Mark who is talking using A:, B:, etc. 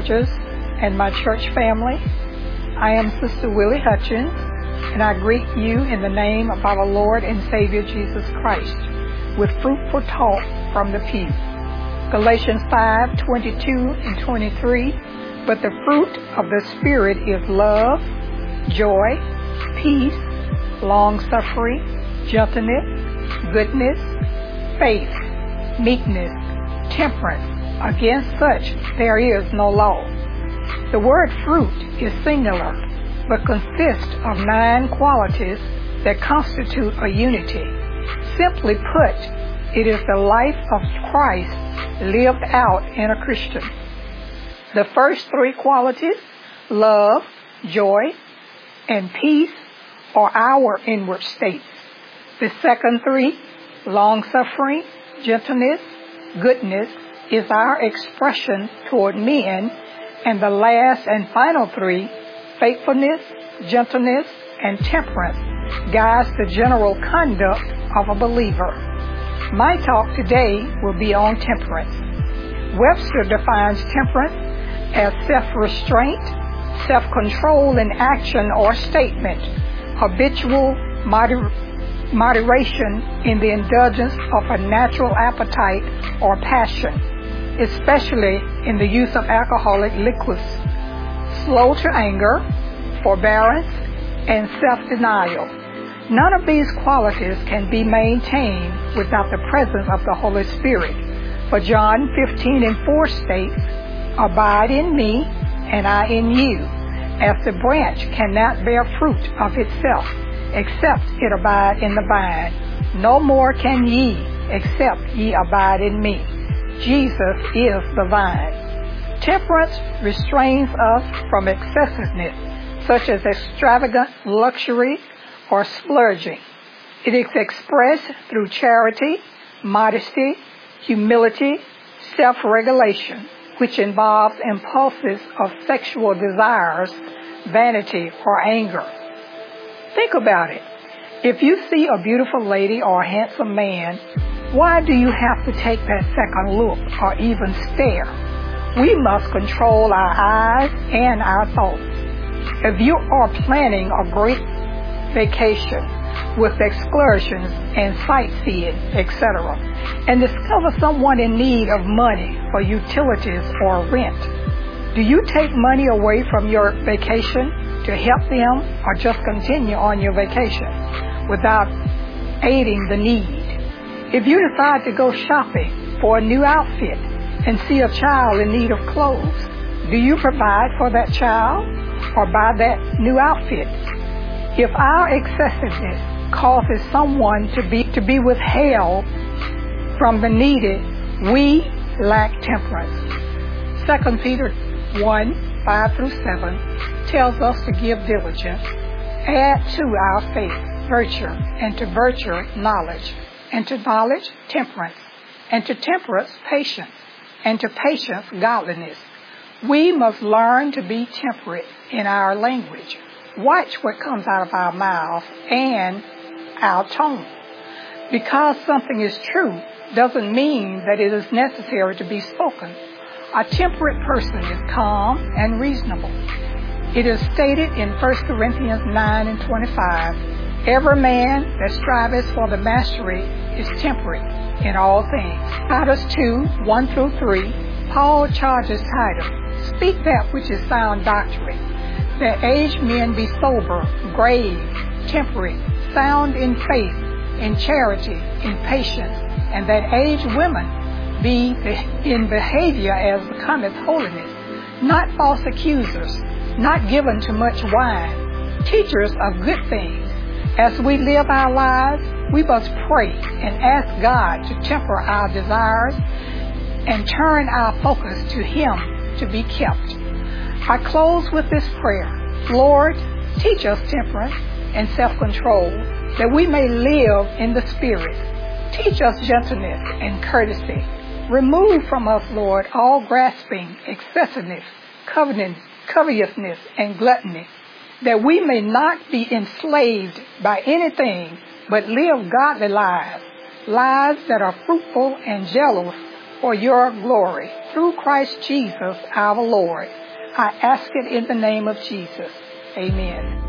A: Rogers and my church family. I am Sister Willie Hutchins, and I greet you in the name of our Lord and Savior Jesus Christ with fruitful talk from the pew. Galatians 5:22 and 23, but the fruit of the Spirit is love, joy, peace, long-suffering, gentleness, goodness, faith, meekness, temperance. Against such there is no law. The word fruit is singular, but consists of 9 qualities that constitute a unity. Simply put, it is the life of Christ lived out in a Christian. The first 3 qualities, love, joy, and peace, are our inward states. The second 3, long-suffering, gentleness, goodness, is our expression toward men, and the last and final 3, faithfulness, gentleness, and temperance, guides the general conduct of a believer. My talk today will be on temperance. Webster defines temperance as self-restraint, self-control in action or statement, habitual moderation in the indulgence of a natural appetite or passion, especially in the use of alcoholic liquids, slow to anger, forbearance, and self-denial. None of these qualities can be maintained without the presence of the Holy Spirit. For John 15:4 states, abide in me, and I in you, as the branch cannot bear fruit of itself, except it abide in the vine. No more can ye, except ye abide in me. Jesus is the vine. Temperance restrains us from excessiveness, such as extravagant luxury or splurging. It is expressed through charity, modesty, humility, self-regulation, which involves impulses of sexual desires, vanity, or anger. Think about it. If you see a beautiful lady or a handsome man, why do you have to take that second look or even stare? We must control our eyes and our thoughts. If you are planning a great vacation with excursions and sightseeing, etc., and discover someone in need of money for utilities or rent, do you take money away from your vacation to help them, or just continue on your vacation without aiding the need? If you decide to go shopping for a new outfit and see a child in need of clothes, do you provide for that child or buy that new outfit? If our excessiveness causes someone to be withheld from the needed, we lack temperance. 2 Peter 1:5-7 tells us to give diligence, add to our faith virtue, and to virtue knowledge, and to knowledge temperance, and to temperance patience, and to patience godliness. We must learn to be temperate in our language. Watch what comes out of our mouth and our tone. Because something is true doesn't mean that it is necessary to be spoken. A temperate person is calm and reasonable. It is stated in 1 Corinthians 9:25, every man that striveth for the mastery is temperate in all things. Titus 2:1-3, Paul charges Titus, speak that which is sound doctrine, that aged men be sober, grave, temperate, sound in faith, in charity, in patience, and that aged women be in behavior as becometh holiness, not false accusers, not given to much wine, teachers of good things. As we live our lives, we must pray and ask God to temper our desires and turn our focus to Him to be kept. I close with this prayer. Lord, teach us temperance and self-control, that we may live in the Spirit. Teach us gentleness and courtesy. Remove from us, Lord, all grasping, excessiveness, covetousness, and gluttony, that we may not be enslaved by anything, but live godly lives, lives that are fruitful and jealous for your glory. Through Christ Jesus our Lord. I ask it in the name of Jesus. Amen.